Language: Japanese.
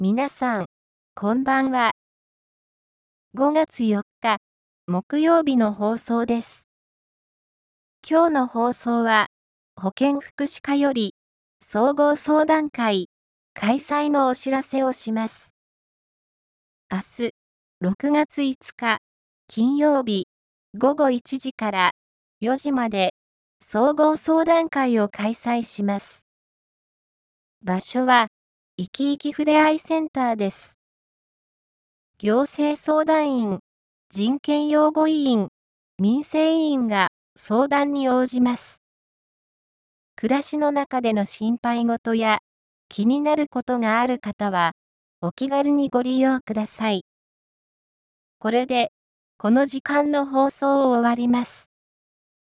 皆さん、こんばんは。5月4日、木曜日の放送です。今日の放送は、保健福祉課より、総合相談会、開催のお知らせをします。明日、6月5日、金曜日、午後1時から4時まで、総合相談会を開催します。場所は、いきいきふれあいセンターです。行政相談員、人権擁護委員、民生委員が相談に応じます。暮らしの中での心配事や気になることがある方は、お気軽にご利用ください。これで、この時間の放送を終わります。